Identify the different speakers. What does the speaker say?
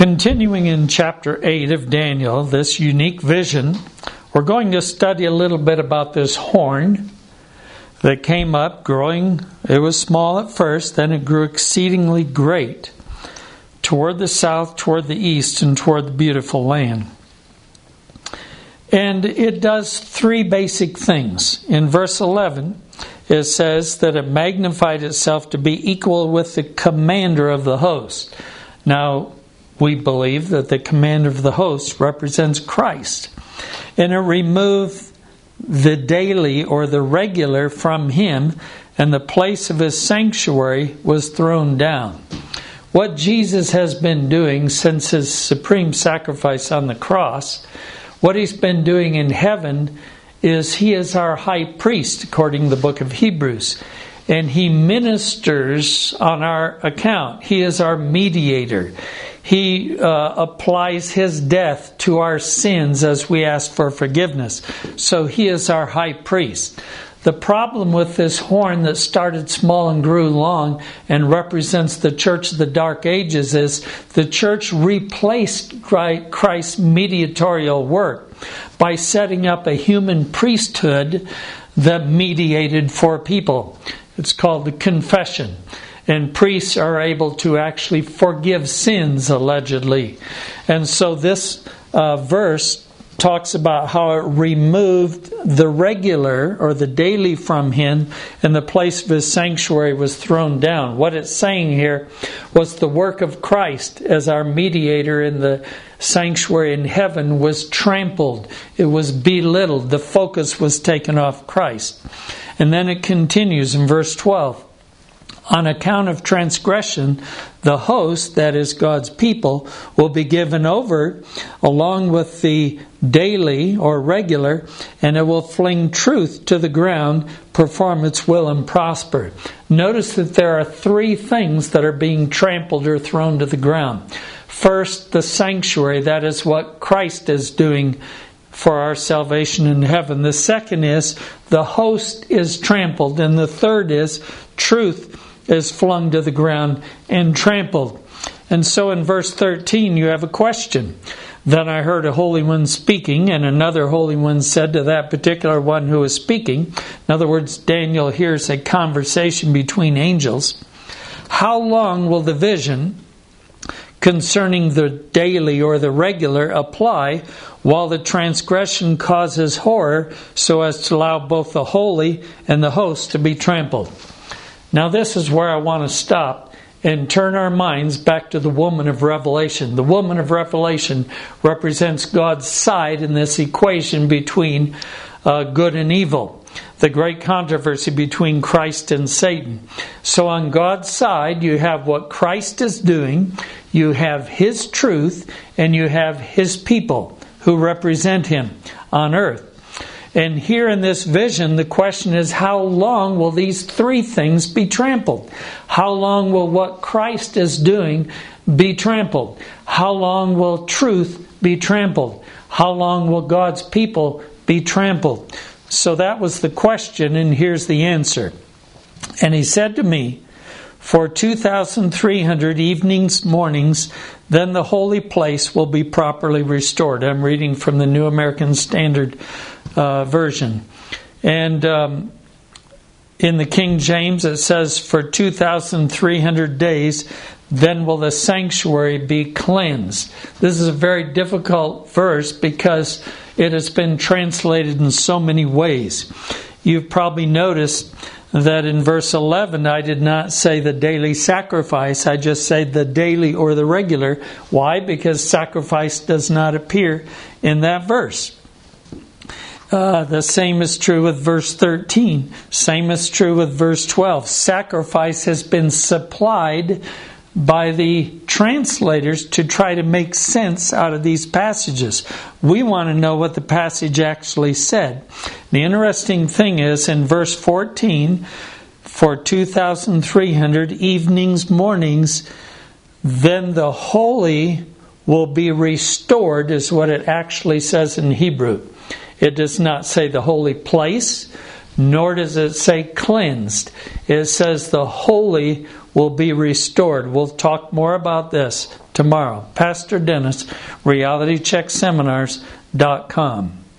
Speaker 1: Continuing in chapter 8 of Daniel, this unique vision, we're going to study a little bit about this horn that came up growing. It was small at first, then it grew exceedingly great toward the south, toward the east, and toward the beautiful land. And it does three basic things. In verse 11, it says that it magnified itself to be equal with the commander of the host. Now, we believe that the commander of the host represents Christ. And it removed the daily or the regular from him, and the place of his sanctuary was thrown down. What Jesus has been doing since his supreme sacrifice on the cross, what he's been doing in heaven is he is our high priest, according to the book of Hebrews. And he ministers on our account. He is our mediator. He applies his death to our sins as we ask for forgiveness. So he is our high priest. The problem with this horn that started small and grew long and represents the church of the Dark Ages is the church replaced Christ's mediatorial work by setting up a human priesthood that mediated for people. It's called the confession. And priests are able to actually forgive sins, allegedly. And so this verse talks about how it removed the regular or the daily from him, and the place of his sanctuary was thrown down. What it's saying here was the work of Christ as our mediator in the sanctuary in heaven was trampled. It was belittled. The focus was taken off Christ. And then it continues in verse 12. On account of transgression, the host, that is God's people, will be given over along with the daily or regular, and it will fling truth to the ground, perform its will, and prosper. Notice that there are three things that are being trampled or thrown to the ground. First, the sanctuary, that is what Christ is doing for our salvation in heaven. The second is the host is trampled, and the third is truth is flung to the ground and trampled. And so in verse 13 you have a question. Then I heard a holy one speaking, and another holy one said to that particular one who was speaking, in other words, Daniel hears a conversation between angels, how long will the vision concerning the daily or the regular apply while the transgression causes horror, so as to allow both the holy and the host to be trampled? Now this is where I want to stop and turn our minds back to the woman of Revelation. The woman of Revelation represents God's side in this equation between good and evil. The great controversy between Christ and Satan. So on God's side, you have what Christ is doing, you have his truth, and you have his people who represent him on earth. And here in this vision, the question is, how long will these three things be trampled? How long will what Christ is doing be trampled? How long will truth be trampled? How long will God's people be trampled? So that was the question, and here's the answer. And he said to me, for 2,300 evenings, mornings, then the holy place will be properly restored. I'm reading from the New American Standard Version. And in the King James it says, for 2,300 days, then will the sanctuary be cleansed. This is a very difficult verse because it has been translated in so many ways. You've probably noticed that in verse 11 I did not say the daily sacrifice, I just said the daily or the regular. Why? Because sacrifice does not appear in that verse. The same is true with verse 13. Same is true with verse 12. Sacrifice has been supplied by the translators to try to make sense out of these passages. We want to know what the passage actually said. The interesting thing is in verse 14, for 2,300 evenings, mornings, then the holy will be restored, is what it actually says in Hebrew. It does not say the holy place, nor does it say cleansed. It says the holy will be restored. We'll talk more about this tomorrow. Pastor Dennis, realitycheckseminars.com.